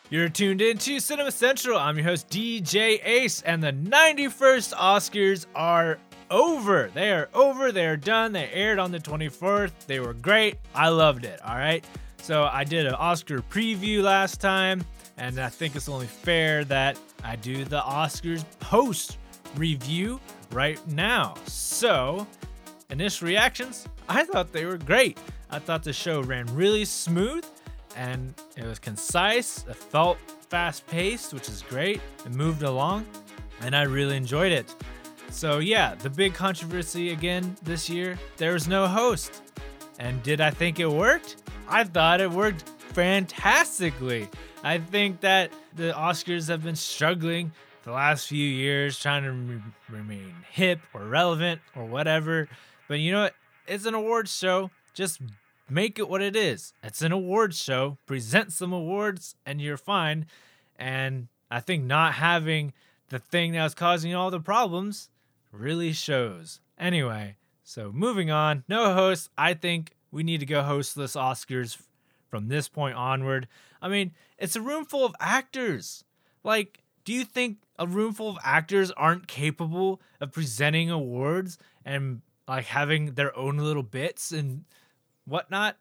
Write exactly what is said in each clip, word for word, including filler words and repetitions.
You're tuned in to Cinema Central. I'm your host, D J Ace, and the ninety-first Oscars are over. They are over. They are done. They aired on the twenty-fourth. They were great. I loved it, all right? So I did an Oscar preview last time, and I think it's only fair that I do the Oscars post review right now. So, initial reactions, I thought they were great. I thought the show ran really smooth, and it was concise. It felt fast-paced, which is great. It moved along, and I really enjoyed it. So yeah, the big controversy again this year, there was no host. And did I think it worked? I thought it worked fantastically. I think that the Oscars have been struggling the last few years, trying to re- remain hip or relevant or whatever. But you know what? It's an awards show. Just make it what it is. It's an awards show. Present some awards and you're fine. And I think not having the thing that was causing all the problems really shows. Anyway, so moving on. No host. I think we need to go hostless Oscars from this point onward. I mean, it's a room full of actors. Like, do you think a room full of actors aren't capable of presenting awards and like having their own little bits and whatnot?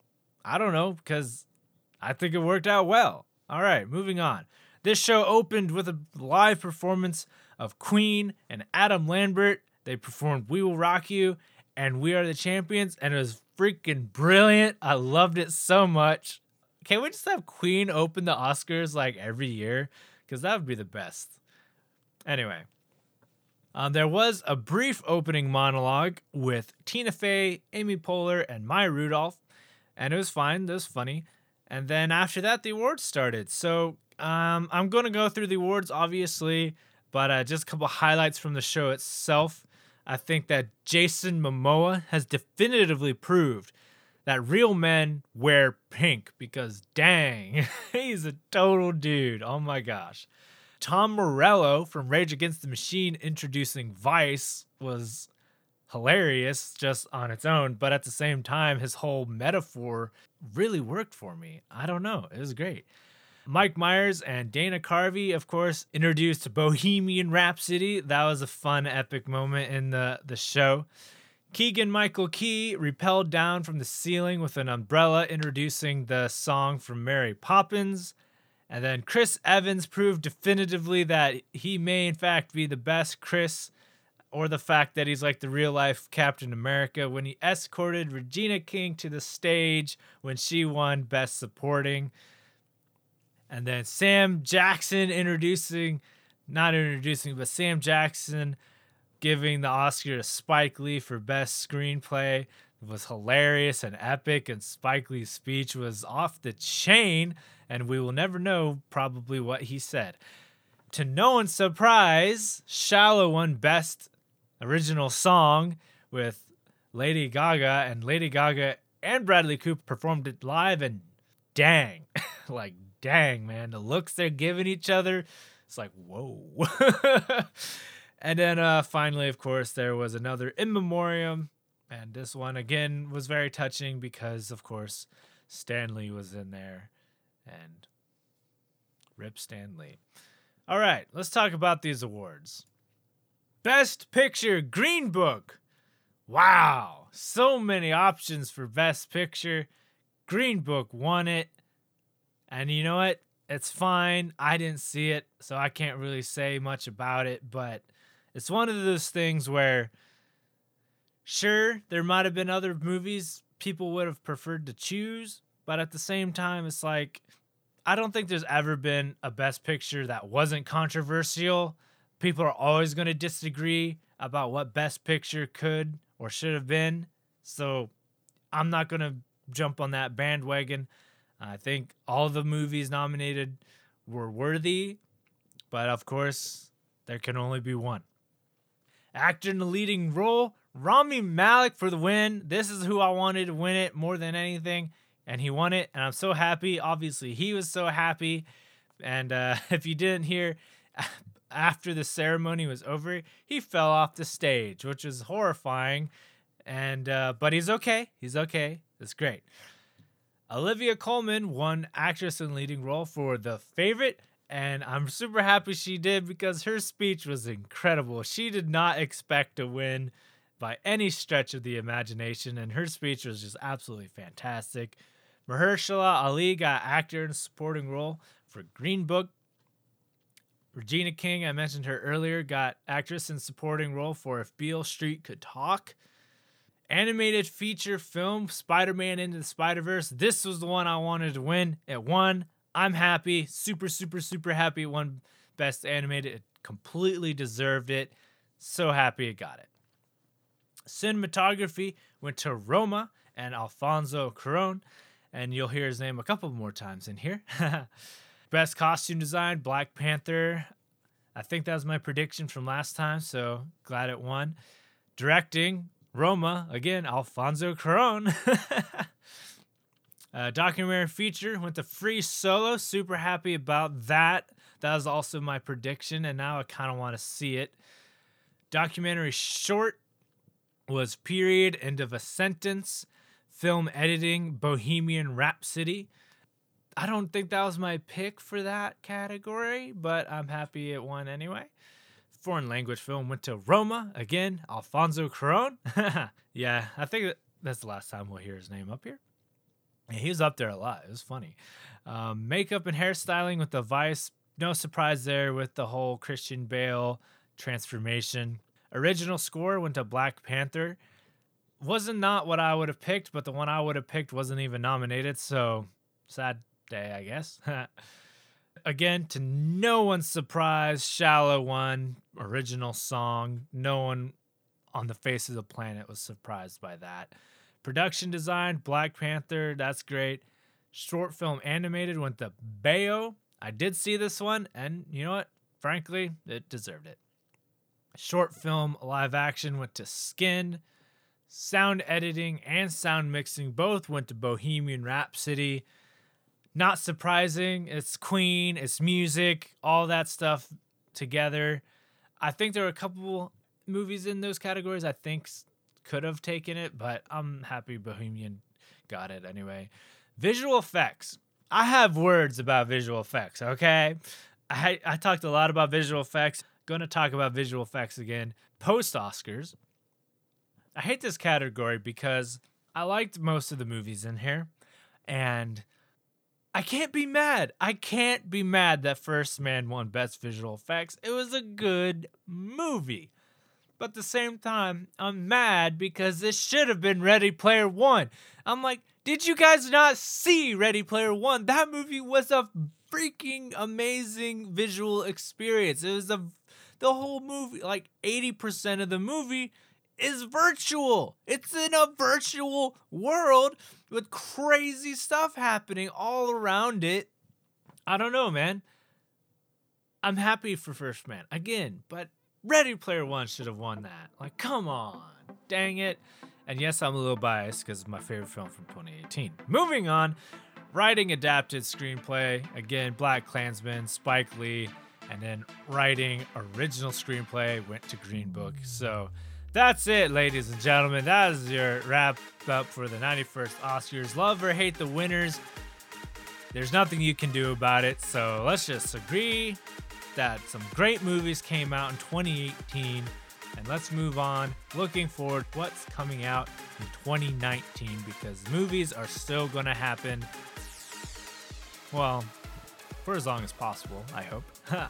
I don't know, because I think it worked out well. All right, moving on. This show opened with a live performance of Queen and Adam Lambert. They performed We Will Rock You and We Are the Champions, and it was freaking brilliant. I loved it so much. Can't we just have Queen open the Oscars like every year? Because that would be the best. Anyway. Um, there was a brief opening monologue with Tina Fey, Amy Poehler, and Maya Rudolph, and it was fine. It was funny. And then after that, the awards started. So um, I'm going to go through the awards, obviously, but uh, just a couple highlights from the show itself. I think that Jason Momoa has definitively proved that real men wear pink because, dang, he's a total dude. Oh, my gosh. Tom Morello from Rage Against the Machine introducing Vice was hilarious just on its own, but at the same time, his whole metaphor really worked for me. I don't know. It was great. Mike Myers and Dana Carvey, of course, introduced Bohemian Rhapsody. That was a fun, epic moment in the, the show. Keegan-Michael Key rappelled down from the ceiling with an umbrella, introducing the song from Mary Poppins. And then Chris Evans proved definitively that he may, in fact, be the best Chris, or the fact that he's like the real-life Captain America when he escorted Regina King to the stage when she won Best Supporting. And then Sam Jackson introducing, not introducing, but Sam Jackson giving the Oscar to Spike Lee for Best Screenplay. It was hilarious and epic, and Spike Lee's speech was off the chain, and we will never know probably what he said. To no one's surprise, Shallow won Best Original Song with Lady Gaga, and Lady Gaga and Bradley Cooper performed it live, and dang, like dang, man, the looks they're giving each other, it's like, whoa. And then uh, finally, of course, there was another In Memoriam, and this one, again, was very touching because, of course, Stan Lee was in there. And rip Stan Lee. All right, let's talk about these awards. Best Picture, Green Book. Wow, so many options for Best Picture. Green Book won it. And you know what? It's fine. I didn't see it, so I can't really say much about it. But it's one of those things where, sure, there might have been other movies people would have preferred to choose. But at the same time, it's like, I don't think there's ever been a Best Picture that wasn't controversial. People are always going to disagree about what Best Picture could or should have been. So I'm not going to jump on that bandwagon. I think all the movies nominated were worthy. But of course, there can only be one. Actor in the leading role, Rami Malek for the win. This is who I wanted to win it more than anything. And he won it, and I'm so happy. Obviously, he was so happy. And uh, if you didn't hear, after the ceremony was over, he fell off the stage, which was horrifying. And uh, but he's okay. He's okay. It's great. Olivia Colman won Actress in Leading Role for The Favorite, and I'm super happy she did because her speech was incredible. She did not expect to win by any stretch of the imagination, and her speech was just absolutely fantastic. Mahershala Ali got Actor in Supporting Role for Green Book. Regina King, I mentioned her earlier, got Actress in Supporting Role for If Beale Street Could Talk. Animated feature film, Spider-Man Into the Spider-Verse. This was the one I wanted to win. It won. I'm happy. Super, super, super happy it won Best Animated. It completely deserved it. So happy it got it. Cinematography went to Roma and Alfonso Cuarón. And you'll hear his name a couple more times in here. Best Costume Design, Black Panther. I think that was my prediction from last time, so glad it won. Directing, Roma, again, Alfonso Cuarón. uh, documentary feature went to Free Solo. Super happy about that. That was also my prediction, and now I kind of want to see it. Documentary short was Period, End of a Sentence. Film editing, Bohemian Rhapsody. I don't think that was my pick for that category, but I'm happy it won anyway. Foreign language film went to Roma. Again, Alfonso Cuarón. Yeah, I think that's the last time we'll hear his name up here. Yeah, he was up there a lot. It was funny. Um, makeup and hairstyling with The Vice. No surprise there with the whole Christian Bale transformation. Original score went to Black Panther. Wasn't not what I would have picked, but the one I would have picked wasn't even nominated, so sad day, I guess. Again, to no one's surprise, Shallow won original song. No one on the face of the planet was surprised by that. Production design, Black Panther, that's great. Short film animated went to Bayo. I did see this one, and you know what? Frankly, it deserved it. Short film live action went to Skin. Sound editing and sound mixing both went to Bohemian Rhapsody. Not surprising. It's Queen, it's music, all that stuff together. I think there were a couple movies in those categories I think could have taken it, but I'm happy Bohemian got it anyway. Visual effects. I have words about visual effects, okay? I, I talked a lot about visual effects. Going to talk about visual effects again. Post-Oscars. I hate this category because I liked most of the movies in here, and I can't be mad. I can't be mad that First Man won Best Visual Effects. It was a good movie. But at the same time, I'm mad because this should have been Ready Player One. I'm like, did you guys not see Ready Player One? That movie was a freaking amazing visual experience. It was a, the whole movie, like eighty percent of the movie is virtual. It's in a virtual world with crazy stuff happening all around it. I don't know, man. I'm happy for First Man again, but Ready Player One should have won that. Like, come on. Dang it. And yes, I'm a little biased because it's my favorite film from twenty eighteen. Moving on, writing adapted screenplay. Again, Black Klansman, Spike Lee. And then writing original screenplay went to Green Book. So that's it, ladies and gentlemen. That is your wrap up for the ninety-first Oscars. Love or hate the winners. There's nothing you can do about it. So let's just agree that some great movies came out in twenty eighteen. And let's move on. Looking forward to what's coming out in twenty nineteen, because movies are still going to happen. Well, for as long as possible, I hope.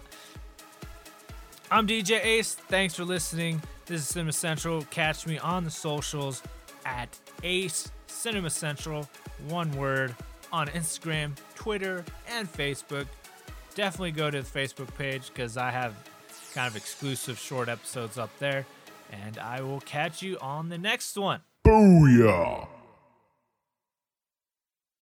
I'm D J Ace. Thanks for listening. This is Cinema Central. Catch me on the socials at Ace Cinema Central, one word, on Instagram, Twitter, and Facebook. Definitely go to the Facebook page because I have kind of exclusive short episodes up there. And I will catch you on the next one. Booyah!